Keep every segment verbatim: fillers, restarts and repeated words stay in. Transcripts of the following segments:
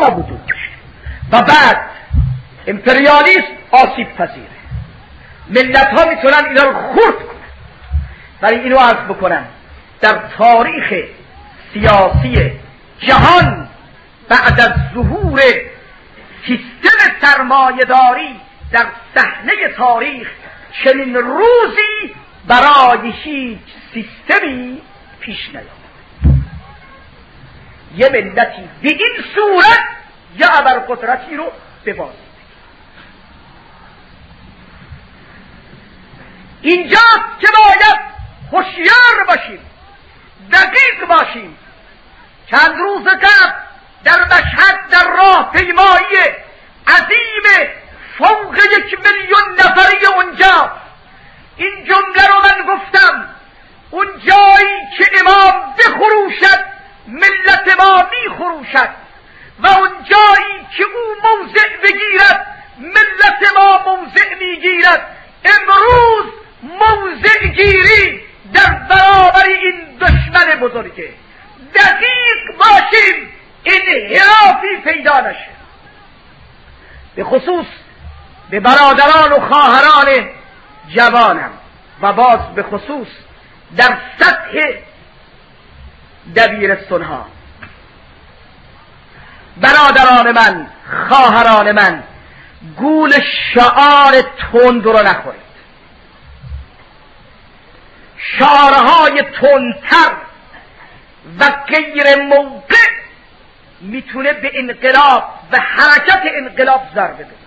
وجود داشته و بعد امپریالیسم آسیب پذیره. ملت ها میتونن اینا رو خرد کنن. برای اینو عرض بکنم در تاریخ سیاسی جهان بعد از ظهور سیستم سرمایه‌داری در صحنه تاریخ چنین روزی برای هیچ سیستمی پیش نیامد. یه ملتی به این صورت یا ابرقدرتی رو ببازید. اینجاست که باید هوشیار باشیم، دقیق باشیم. چند روز قبل در مشهد در راه پیمایی عظیم فوق یک میلیون نفری اونجا این جمله رو من گفتم: اون جایی که امام بخروشد ملت ما میخروشد و اون جایی که او موضع بگیرد ملت ما موضع میگیرد. امروز موضع گیری در برابر این دشمن بزرگه. دقیق باشیم انحرافی پیدا نشه. به خصوص به برادران و خواهران جوانم و باز به خصوص در سطح دبیرستانها، برادران من، خواهران من، گول شعار تند رو نخورید. شعارهای تندتر و غیر موقع میتونه به انقلاب و حرکت انقلاب ضربه بزنه.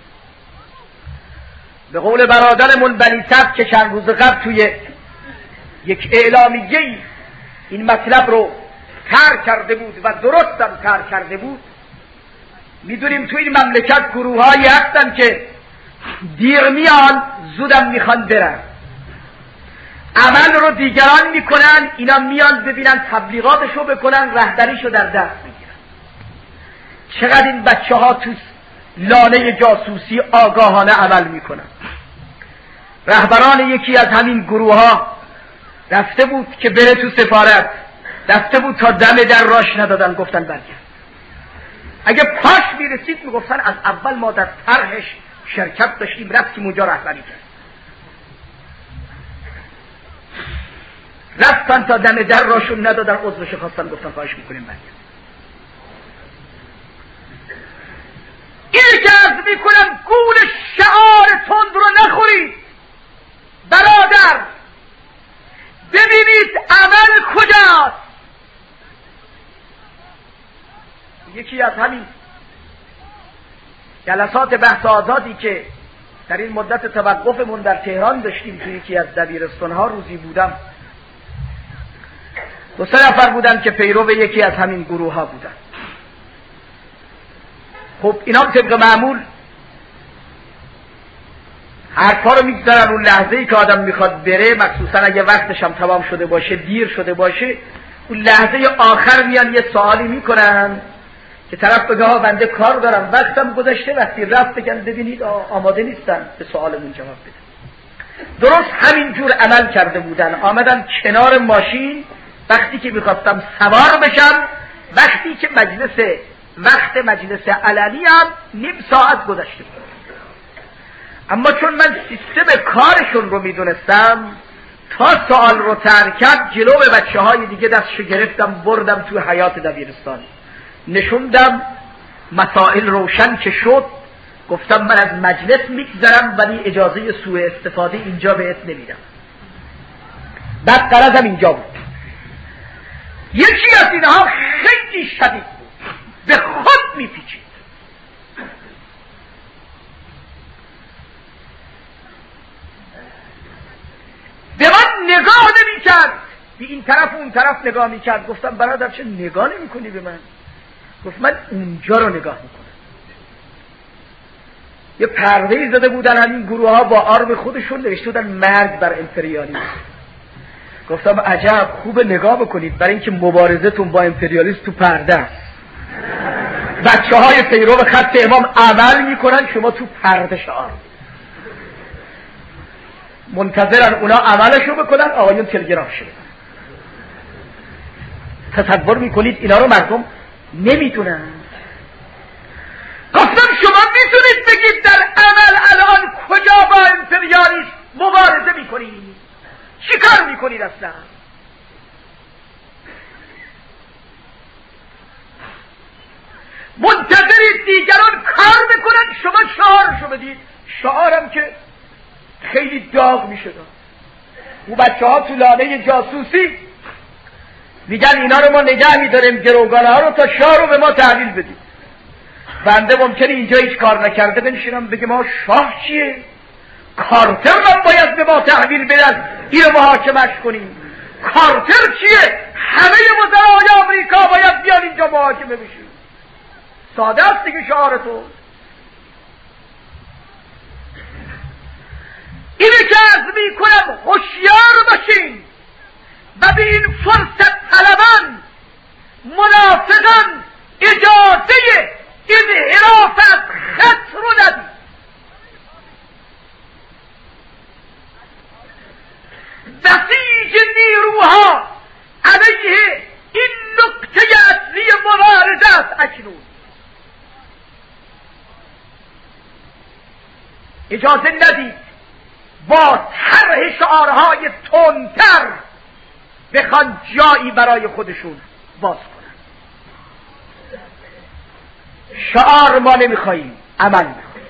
به قول برادرمون بنی صبر که چند روز قبل توی یک اعلامیه‌ای این مطلب رو ترک کرده بود و درستم ترک کرده بود، میدونیم توی این مملکت گروه‌هایی هستن که دیر میان زودم میخوان برن، عمل رو دیگران میکنن، اینا میان ببینن تبلیغاتشو بکنن، رهبریشو در دست بگیرن. چقدر این بچه ها تو لانه جاسوسی آگاهانه عمل میکنن. رهبران یکی از همین گروه ها رفته بود که بره تو سفارت، رفته بود تا دم در راش ندادن، گفتن برگرد. اگه پاش میرسید میگفتن از اول ما در طرحش شرکت داشتیم، رفتیم اونجا رهبری کرد. رفتن تا دم در راشون ندادن، عضوش خواستن، گفتن خواهش میکنیم برگرد. این که عرض میکنم گول شعار تند رو نخورید برادر. ببینید عمل کجاست. یکی از همین جلسات بحث آزادی که در این مدت توقفمون در تهران داشتیم، توی یکی از دبیرستان‌ها روزی بودم، دو سه نفر بودن که پیرو یکی از همین گروه ها بودن. خب اینا طبق معمول حرفا رو میگذارن اون لحظه‌ای که آدم میخواد بره، مخصوصا اگه وقتش هم تمام شده باشه، دیر شده باشه، اون لحظه آخر میان یه سوالی میکنن که طرف بگه ها بنده کار دارم، وقتم گذشته، وقتی رفت بگن ببینید آماده نیستن به سوالمون جواب بدن. درست همین جور عمل کرده بودن. آمدن کنار ماشین وقتی که میخواستم سوار بشم، وقتی که مجلس وقت مجلس علنی هم نیم ساعت گذشته بود. اما چون من سیستم کارشون رو میدونستم، تا سوال رو ترک کرد جلو به بچه های دیگه دستشو گرفتم، بردم تو حیاط دبیرستان، نشوندم، مسائل روشن که شد، گفتم من از مجلس میگذرم ولی اجازه سوء استفاده اینجا بهت نمیدم. بعد قرضم اینجا بود. یکی از اینها خیلی شدید بود، به خود میپیچید. به من نگاه نمی کرد، به این طرف و اون طرف نگاه می کرد. گفتم برادر چه نگاه نمی کنی به من؟ گفت من اونجا رو نگاه می کنم. یه پرده زده بودن همین گروه ها با آرم خودشون، نوشته بودن مرگ بر امپریالیسم. گفتم عجب، خوب نگاه بکنید، برای اینکه مبارزتون با امپریالیسم تو پرده است. بچه های پیرو به خط امام عمل میکنن، شما تو پرده شعار منتظرن اونا عملشو بکنن، آقایون تلگراف شده. تصور میکنید اینا رو مردم نمیدونن؟ میتونید بگید در عمل الان کجا با امپریالیسم مبارزه میکنید؟ چی کار میکنید اصلا؟ منتظرید دیگران کار بکنن شما شعارشو بدید. شعارم که خیلی داغ میشه داد. او بچه ها تو لانه جاسوسی میگن اینا رو ما نگه میداریم، گروگانه ها رو، تا شاه رو به ما تحویل بدید. بنده ممکنه اینجا هیچ کار نکرده بنشینم بگه ما شاه چیه؟ کارتر هم باید به ما تحویل بدن این رو محاکمش کنیم. کارتر چیه؟ همه وزرای آمریکا باید بیان اینجا محاکمه بشیم. ساده است دیگه شعار تو. اینه که از میکنم هوشیار باشین و به این فرصت طلبان منافقان اجازه انحراف از خط رو ندید. بسیج نیروها علیه این نقطه اصلی مبارزه است. اکنون اجازه ندید با طرح شعارهای تندتر بخوان جایی برای خودشون باز کنن. شعار ما نمیخواییم، عمل میخواییم.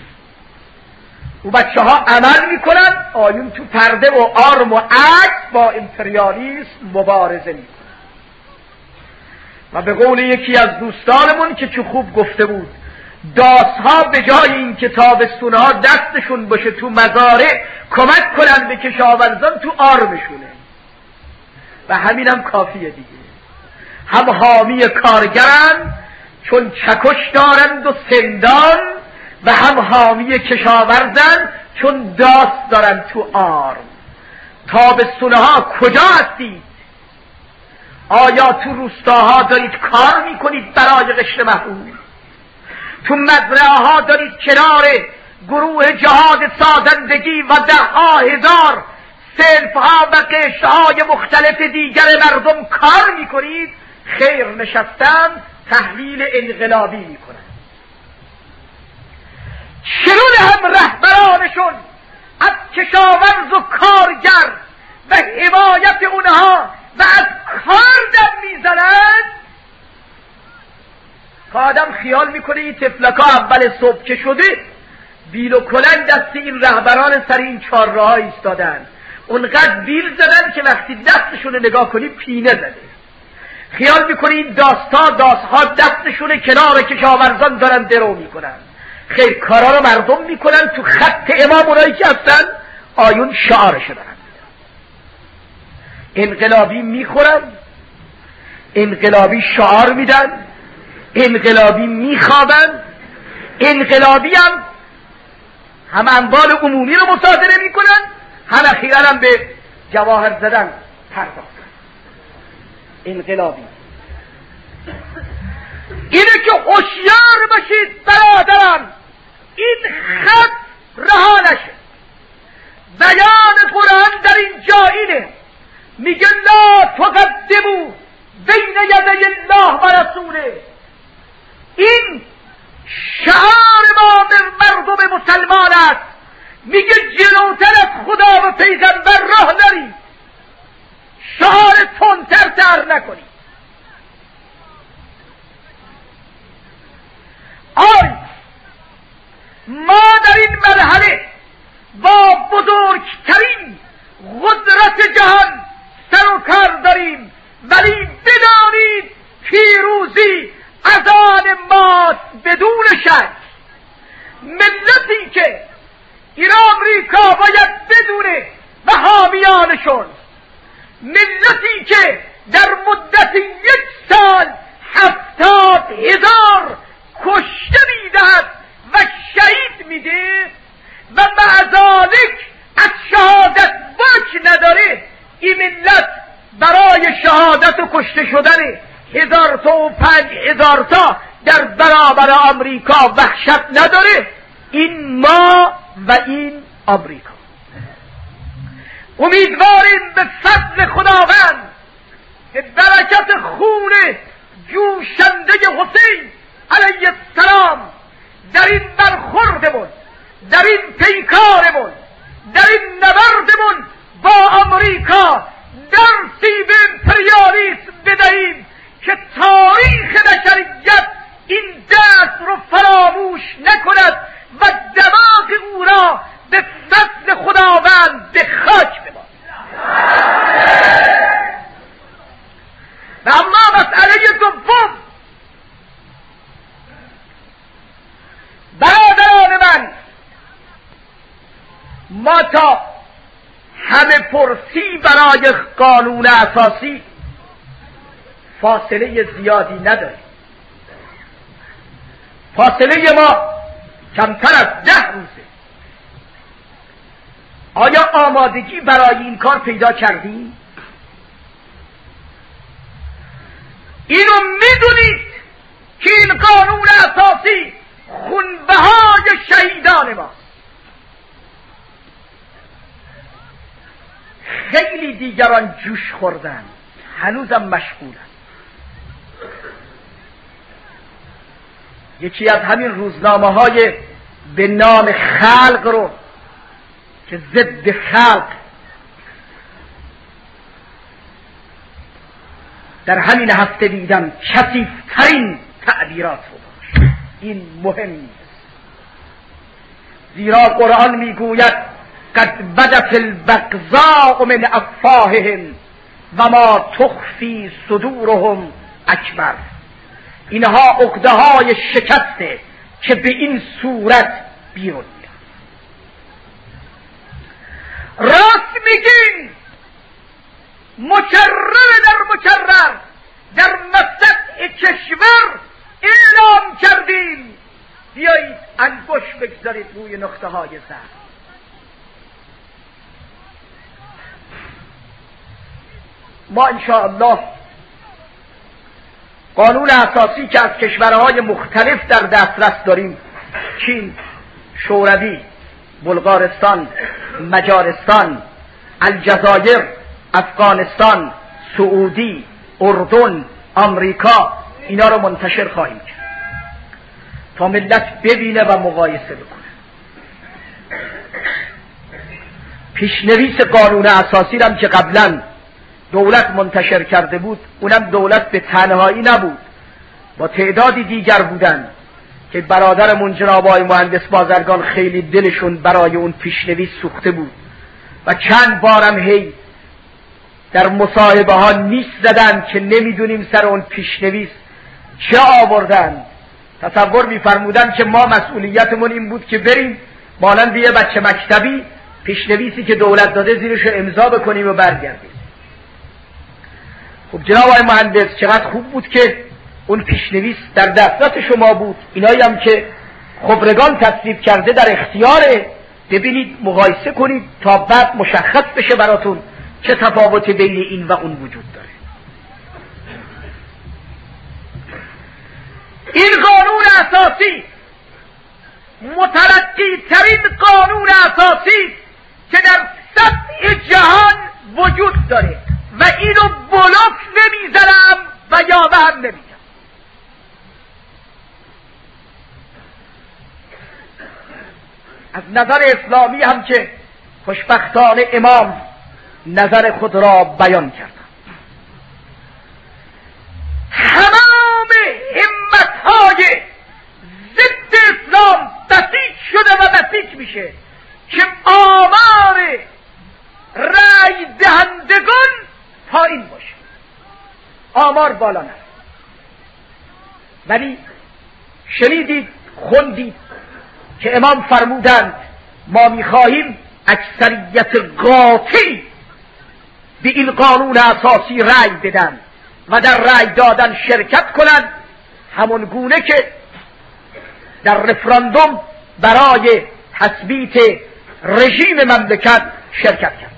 و بچه ها عمل میکنن. آیون تو پرده و آرم و عکس با امپریالیسم مبارزه میکنن. و به قول یکی از دوستانمون که چه خوب گفته بود، داسها به جای این که تابستونها دستشون باشه تو مزارع کمک کنن به کشاورزان تو آرمشونه. و همینم کافیه دیگه. هم حامی کارگرن چون چکش دارند و سندان، و هم حامی کشاورزن چون داس دارند تو آرم. تابستونها کجا هستید؟ آیا تو روستاها دارید کار میکنید برای قشر محروم؟ تو مزرعه ها دارید کنار گروه جهاد سازندگی و ده ها هزار صنف ها و قشر های مختلف دیگر مردم کار میکنید؟ خیر، نشستن تحلیل انقلابی میکنن. چرون هم رهبرانشون از کشاورز و کارگر و حمایت اونها و از کار دم میزنند که آدم خیال میکنه این تفلکا اول صبح که شده بیل و کلنگ دست این رهبران سر این چهار راه ایستادن. اونقدر بیل زدن که وقتی دستشون رو نگاه کنی پینه زده. خیال میکنی این داستا داسها دستشون کنار کشاورزان دارن درو میکنن. خیر، کارا رو مردم میکنن تو خط امام. اونایی که هستن آیون شعارشو دارن. انقلابی میخورن، انقلابی شعار میدن، انقلابی میخوابن، انقلابی هم هم اموال عمومی رو مصادره میکنن، هم اخیرا هم به جواهر زدن پرداختن. انقلابی اینه که هوشیار باشید برادران، این خط رها نشه. بیان قرآن در این جا اینه، میگه لا تقدموا بین یدی الله و رسوله. این شعار ما به مردم مسلمان است. میگه جلوتر از خدا و پیغمبر راه نرید، شعار تندتر تر نکنید. آی ما در این مرحله با بزرگترین قدرت جهان سر و کار داریم، ولی بدانید پیروزی از آن ماست بدون شک. ملتی که این آمریکا باید بدونه و حامیانشون، ملتی که در مدت یک سال هفتاد هزار کشته میدهد و شهید میده و معذالک از شهادت باک نداره، این ملت برای شهادت و کشته شدن هزار تا و پنج هزار تا در برابر آمریکا وحشت نداره. این ما و این آمریکا. امیدواریم به فضل خداوند که برکت خون جوشنده حسین علیه السلام در این ما تا همه پرسی برای قانون اساسی فاصله زیادی نداریم. فاصله ما کمتر از ده روزه. آیا آمادگی برای این کار پیدا کردیم؟ اینو میدونید که این قانون اساسی خونبهای شهیدان ما. خیلی دیگران جوش خوردن، هنوزم مشغولن. یکی از همین روزنامه های به نام خلق رو که ضد خلق در همین هفته دیدم کثیف‌ترین تعبیرات رو داشت. این مهم نیست، زیرا قرآن میگوید قد بدت البغضاء من افواههم و ما تخفی صدورهم اکبر. اینها عقده های شکسته که به این صورت بیرون میاد. راست میگین، مکرر در مکرر در مسطح کشور اعلام کردیم بیایید انگشت بگذارید روی نقطه های ضعف. ما انشاءالله قانون اساسی که از کشورهای مختلف در دسترس داریم، چین، شوروی، بلغارستان، مجارستان، الجزایر، افغانستان، سعودی، اردن، آمریکا، اینا رو منتشر خواهیم کرد تا ملت ببینه و مقایسه بکنه. پیشنویس قانون اساسی هم که قبلا دولت منتشر کرده بود، اونم دولت به تنهایی نبود، با تعدادی دیگر بودن که برادرمون جناب آقای مهندس بازرگان خیلی دلشون برای اون پیشنویس سوخته بود و چند بارم هی در مصاحبه ها نیست زدن که نمیدونیم سر اون پیشنویس چه آوردن. تصور میفرمودن که ما مسئولیتمون این بود که بریم مانند یه بچه مکتبی پیشنویسی که دولت داده زیرش رو امضا بکنیم و برگردیم. خب جناب آقای مهندس چقدر خوب بود که اون پیشنویس در دسترس شما بود، اینایی هم که خبرگان تصویب کرده در اختیاره، ببینید مقایسه کنید تا بعد مشخص بشه براتون چه تفاوتی بین این و اون وجود داره. این قانون اساسی مترقی ترین قانون اساسی که در سطح جهان وجود داره و اینو بلوک نمیزنم و یا به هم نمیگم. از نظر اسلامی هم که خوشبختانه امام نظر خود را بیان کردن. تمام همت‌های ضد اسلام بسیج شده و بسیج میشه که آمار رای دهندگان پایین باشه، آمار بالا نره. ولی شنیدید، خوندید که امام فرمودند ما میخواهیم اکثریت قاطعی به این قانون اساسی رای بدن و در رای دادن شرکت کنند، همون گونه که در رفراندوم برای تثبیت رژیم مملکت شرکت کرد.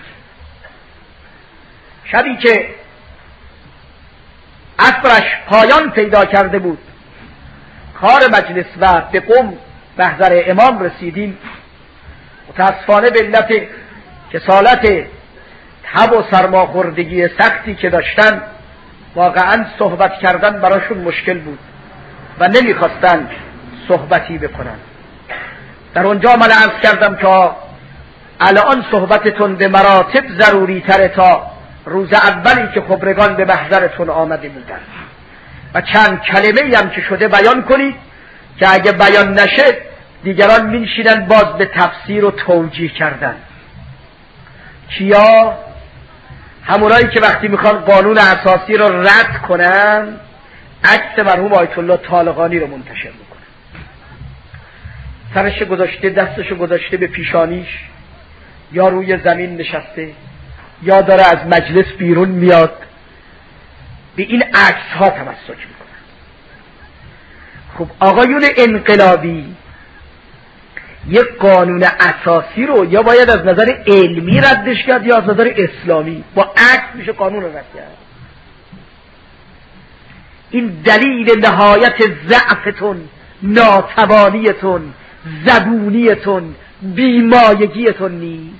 شبی که عصرش پایان پیدا کرده بود، کار مجلس و به قم محضر امام رسیدیم، متاسفانه به علت کسالت تب و سرماخوردگی سختی که داشتن واقعا صحبت کردن براشون مشکل بود و نمیخواستن صحبتی بکنن. در اونجا من عرض کردم که الان صحبتتون به مراتب ضروری تره تا روز اولی که خبرگان به محضرتون آمده بودن و چند کلمه هم که شده بیان کنید که اگه بیان نشه دیگران مینشینن باز به تفسیر و توجیه کردن. کیا؟ همونایی که وقتی میخوان قانون اساسی رو رد کنن عکس مرحوم آیت الله طالقانی رو منتشر میکنن، سرش گذاشته، دستش گذاشته به پیشانیش، یا روی زمین نشسته یا داره از مجلس بیرون میاد، به این عکس ها تمسک میکنن. خب آقایون انقلابی یک قانون اساسی رو یا باید از نظر علمی ردش کرد یا از نظر اسلامی. با عکس میشه قانون رو رد کرد. این دلیل نهایت ضعفتون، ناتوانیتون، زبونیتون، بیمایگیتون نیست.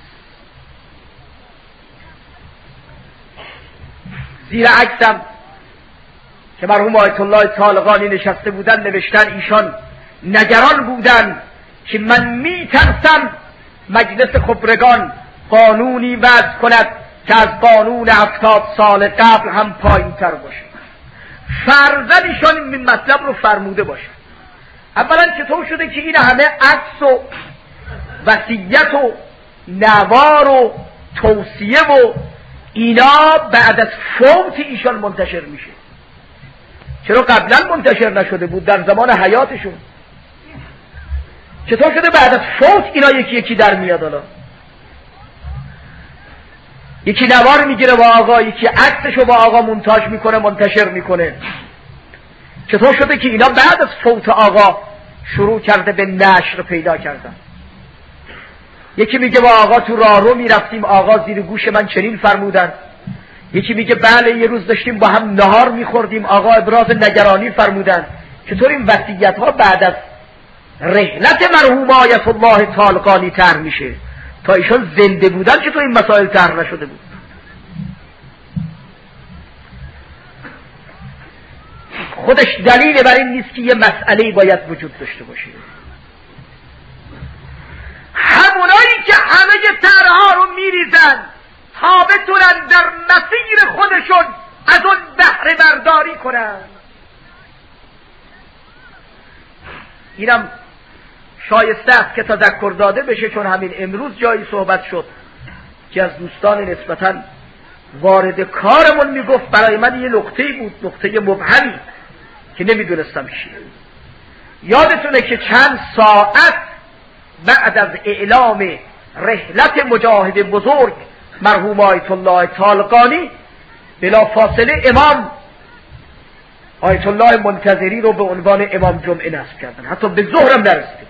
زیر عکسم که مرحوم آیت الله طالقانی نشسته بودن نوشتن ایشان نگران بودن که من میترسم مجلس خبرگان قانونی وضع کند که از قانون هفتاد سال قبل هم پایین تر باشه. فرضاً ایشان این مطلب رو فرموده باشه. اولا چطور شده که این همه عکس و وصیت و نوار و توصیه و اینا بعد از فوت ایشان منتشر میشه؟ چرا قبلا منتشر نشده بود در زمان حیاتشون؟ چطور شده بعد از فوت اینا یکی یکی در میاد؟ حالا یکی نوار میگیره با آقا، یکی عکسشو با آقا مونتاژ میکنه منتشر میکنه. چطور شده که اینا بعد از فوت آقا شروع کرده به نشر پیدا کردن؟ یکی میگه با آقا تو راهرو میرفتیم، آقا زیر گوش من چنین فرمودن. یکی میگه بله یه روز داشتیم با هم نهار میخوردیم، آقا ابراز نگرانی فرمودن. چطور این وصیت ها بعد از رحلت مرحوم آیت الله طالقانی طرح میشه؟ تا ایشان زنده بودن چطور این مسائل طرح نشده بود؟ خودش دلیل بر این نیست که یه مسئله باید وجود داشته باشه. همونایی که همه طرح‌ها رو میریزن تا بتونن در مسیر خودشون از اون بهره برداری کنن. اینم شایسته است که تذکر داده بشه، چون همین امروز جایی صحبت شد که از دوستان نسبتاً وارد کارمون میگفت برای من یه نقطه بود، نقطه مبهمی که نمیدونستم چیه. یادتونه که چند ساعت بعد از اعلام رحلت مجاهد بزرگ مرحوم آیت الله طالقانی بلا فاصله امام آیت الله منتظری رو به عنوان امام جمعه نصب کردن، حتی به ظهرم نرسید.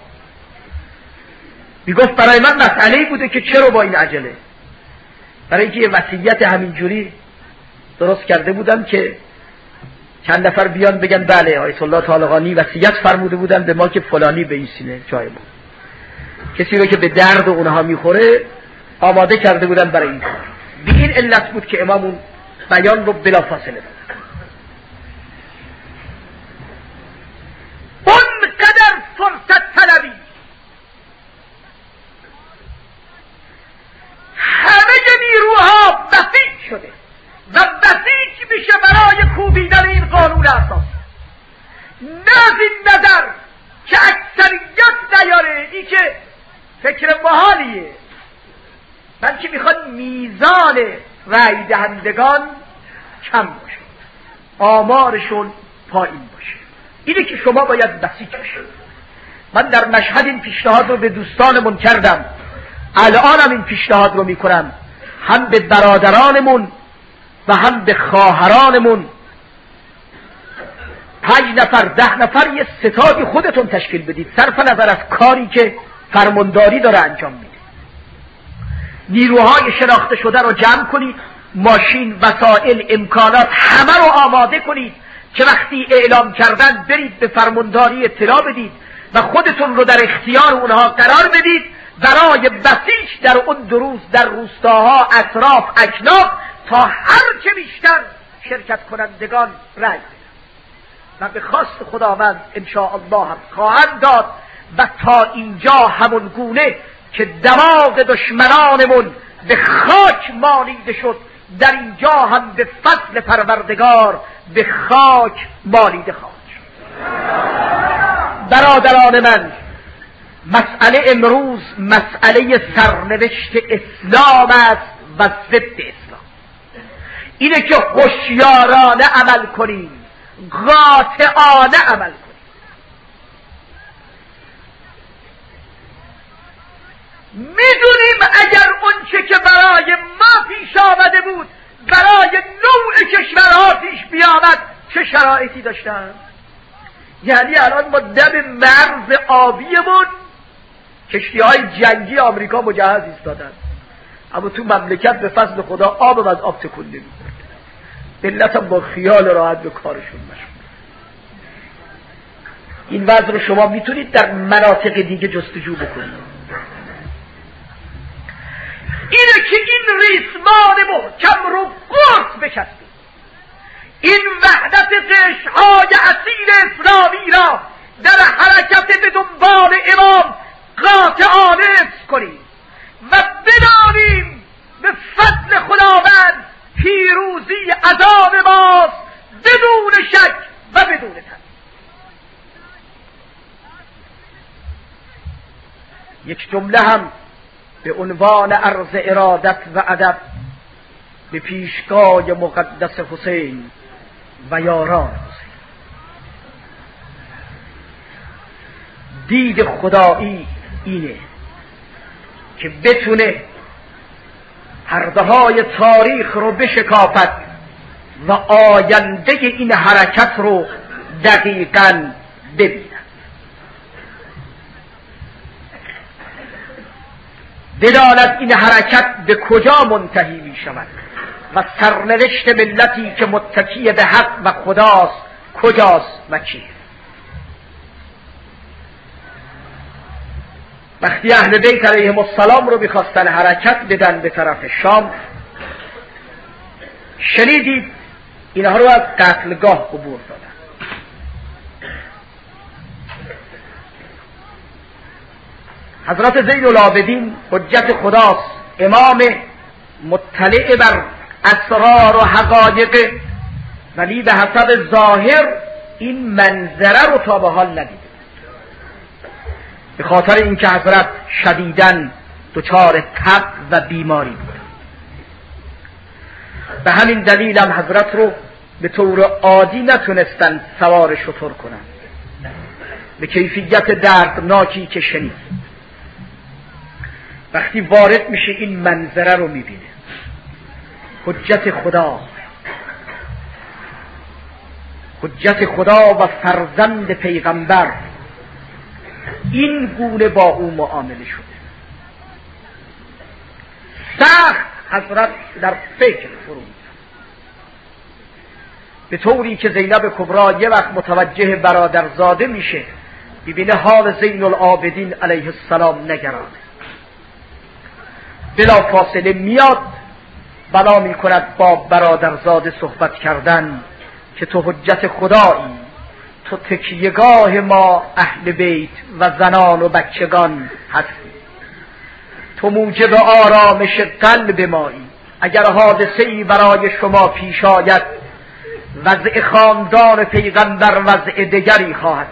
میگفت برای من مسئله بوده که چرا با این عجله؟ برای اینکه یه وصیت همینجوری درست کرده بودن که چند نفر بیان بگن بله آیت الله طالقانی وصیت فرموده بودن به ما که فلانی بایسینه جای ما. کسی رو که به درد اونها میخوره آماده کرده بودن برای این کار. به این علت بود که امام اون بیان رو بلا فاصله داد. اونقدر فرصت طلبی، همه نیروها بسیج شده و بسیج میشه برای کوبیدن این قانون اساسی. نه از این نظر که اکثریت نیاره، این که فکر محالیه، بلکه میخواد میزان رای دهندگان کم باشه، آمارشون پایین باشه. اینه که شما باید بسیج بشید. من در مشهد این پیشنهاد رو به دوستانمون کردم، الانم این پیشنهاد رو میکنم، هم به برادرانمون و هم به خواهرانمون. پنج نفر ده نفر یه ستادی خودتون تشکیل بدید، صرف نظر از کاری که فرمانداری داره انجام میده. نیروهای شناخته شده رو جمع کنید، ماشین، وسایل، امکانات همه رو آماده کنید که وقتی اعلام کردن برید به فرمانداری اطلاع بدید و خودتون رو در اختیار اونها قرار بدید برای بسیج در اون دو روز در روستاها، اطراف، اکناف، تا هر چه بیشتر شرکت کنندگان رای بدن. و به خواست خداوند انشاءالله هم خواهند داد. و تا اینجا همون گونه که دماغ دشمنانمون به خاک مالیده شد، در اینجا هم به فضل پروردگار به خاک مالیده خواهد شد. برادران من، مسئله امروز مسئله سرنوشت اسلام است و ضد اسلام. اینه که هوشیارانه عمل کنیم، قاطعانه عمل کنیم. میدونیم اگر اون برای ما پیش آمده بود برای نوع کشورها پیش بیامد چه شرایطی داشتن. یعنی الان ما دم مرز آبیمون کشتی های جنگی آمریکا مجهز ایستادن، اما تو مملکت به فضل خدا آب از آب تکون نمی‌خورد. ملت هم با خیال راحت به کارشون مشغول. این وضع رو شما میتونید در مناطق دیگه جستجو بکنید. اینه که این ریسمان محکم رو قرص بچسبید، این وحدت قشرهای اصیل اسلامی را در حرکت به دنبال امام قاطعانه حفظ کنیم و بدانیم به فضل خداوند پیروزی از آن ماست بدون شک و بدون تردید. یک جمله هم به عنوان عرض ارادت و ادب به پیشگاه مقدس حسین و یاران حسین. دید خدایی اینه که بتونه پرده های تاریخ رو بشکافد و آینده این حرکت رو دقیقاً ببیند. بداند این حرکت به کجا منتهی می شود و سرنوشت ملتی که متکی به حق و خداست کجاست و چیه. وقتی اهل بیت علیهم السلام رو می‌خواستن حرکت بدن به طرف شام، شنیدید اینها رو از قتلگاه عبور دادن. حضرت زین العابدین حجت خداست، امام مطلع بر اسرار و حقایق، ولی به حسب ظاهر این منظره رو تا به حال ندید، به خاطر اینکه حضرت شدیداً دچار تب و بیماری بود. به همین دلیل هم حضرت رو به طور عادی نتونستن سوار شتر کنن، به کیفیت دردناکی که شنید. وقتی وارد میشه این منظره رو میبینه، حجت خدا حجت خدا و فرزند پیغمبر این گونه با او معامله شده. سخت حضرت در فکر فرو می‌رفت، به طوری که زینب کبری یه وقت متوجه برادرزاده میشه، ببینه حال زین العابدین علیه السلام نگرانه، بلا فاصله میاد بنا میکند با برادرزاده صحبت کردن که تو حجت خدایی، تو تکیهگاه ما اهل بیت و زنان و بچگان هستی، تو موجب آرامش قلب مایی، اگر حادثه‌ای برای شما پیش آید وضع خاندان پیغمبر وضع دیگری خواهد.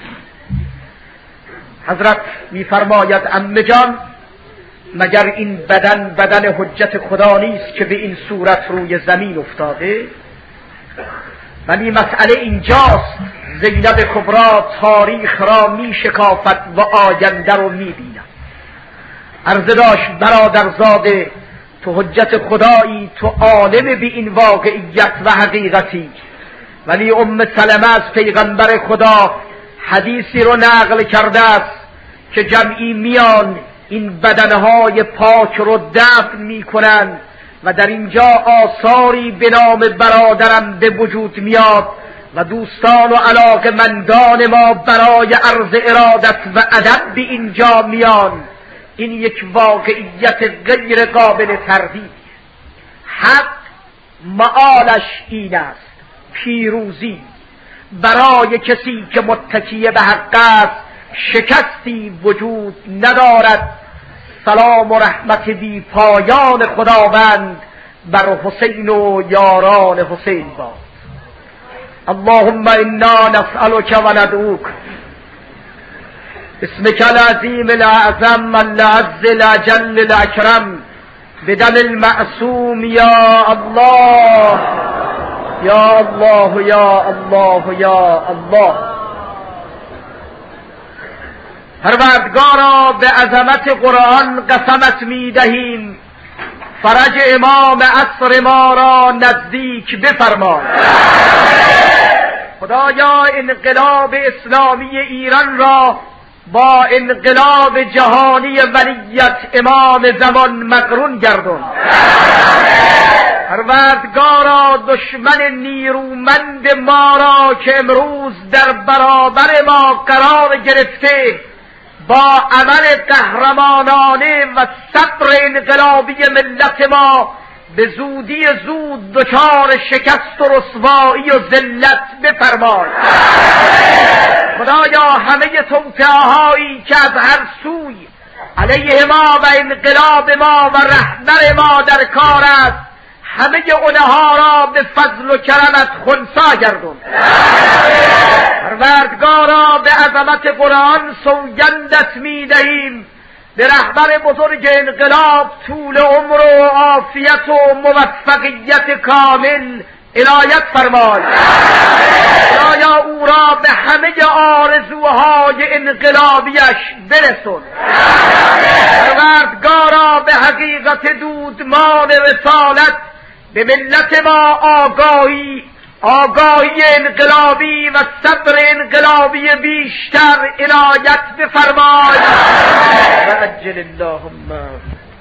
حضرت میفرماید عمه جان، مگر این بدن بدن حجت خدا نیست که به این صورت روی زمین افتاده؟ ولی مسئله اینجاست، زینب کبری تاریخ را می شکافت و آینده رو می بیند. عرض داشت برادرزاده، تو حجت خدایی، تو عالم به این واقعیت و حقیقتی، ولی ام سلمه از پیغمبر خدا حدیثی رو نقل کرده است که جمعی میان این بدنهای پاک رو دفن می کنند و در اینجا آثاری به نام برادرم به وجود میاد و دوستان و علاقه‌مندان ما برای عرض ارادت و ادب به اینجا میان. این یک واقعیت غیر قابل تردید. حق معالش این است، پیروزی برای کسی که متکی به حق است شکستی وجود ندارد. سلام و رحمت بی پایان خداوند بر حسین و یاران حسین باد. اللهم انا نسألك و ندعوک اسمك العظیم الاعظم العز الاجل الاکرم بدم المعصوم یا الله یا الله یا الله یا الله. پروردگارا به عظمت قرآن قسمت می دهیم، فرج امام عصر ما را نزدیک بفرمای. خدایا انقلاب اسلامی ایران را با انقلاب جهانی ولیت امام زمان مقرون گردون. پروردگارا دشمن نیرومند ما را که امروز در برابر ما قرار گرفته با عمل قهرمانانه و صبر انقلابی ملت ما به زودی زود دچار شکست و رسوایی و ذلت بفرمای. خدایا همه توطئه‌هایی که از هر سوی علیه ما و انقلاب ما و رهبر ما در کار است، همه اونها را به فضل و کرمت خنثی گردون. پروردگارا به عظمت قرآن سوگندت می‌دهیم به رهبر بزرگ انقلاب طول عمر و عافیت و موفقیت کامل عنایت فرمای. خدایا او را به همه آرزوهای انقلابیش برسون. پروردگارا به حقیقت دودمان رسالت به ملت ما آگاهی آگاهی انقلابی و صبر انقلابی بیشتر عنایت بفرمای. و عجل اللهم